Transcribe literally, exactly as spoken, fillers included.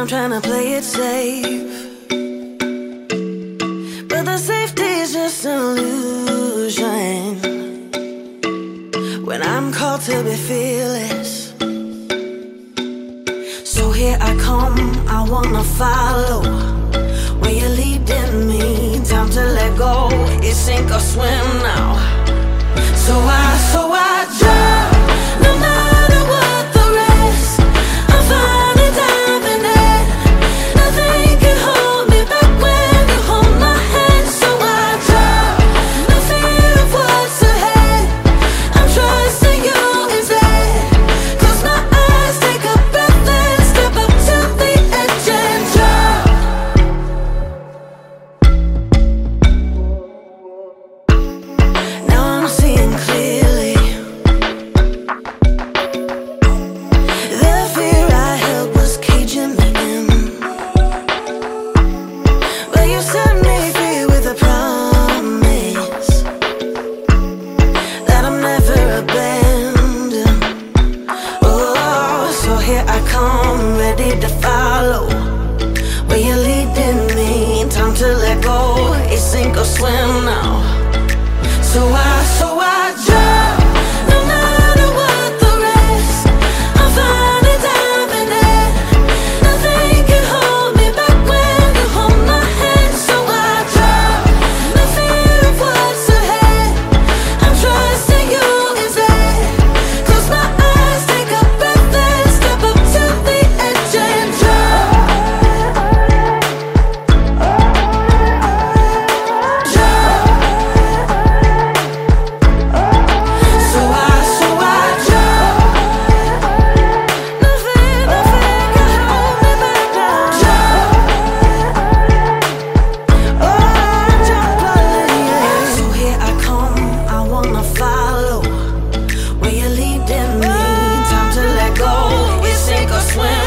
I'm trying to play it safe, but the safety is just an illusion. When I'm called to be fearless, so here I come, I wanna follow where you're leading me. Time to let go, it's sink or swim now. So I, so I jump, no matter what the rest. I'm finally diving in. Nothing can hold me back when you hold my hand. So I jump, no fear of what's ahead. I'm trusting you instead. Close my eyes, take a breath and step up to the edge and jump. Now I'm seeing clearly. The fear I held was caging me in, but you set me free with a promise that I'm never abandoned. Oh, so here I come, ready to follow where you're leading me. Time to let go, it's sink or swim now. So I, so I jump, no matter what the rest. I'm finally diving in. Nothing can hold me back when you hold my hand. So I jump, no fear of what's ahead. I'm trusting you instead. Close my eyes, take a breath and step up to the edge and jump. So I, so I jump. Nothing, nothing can hold me back now. Jump. Oh, I jump, yeah. So here I come, I wanna follow where you're leading me. Time to let go, it's sink or swim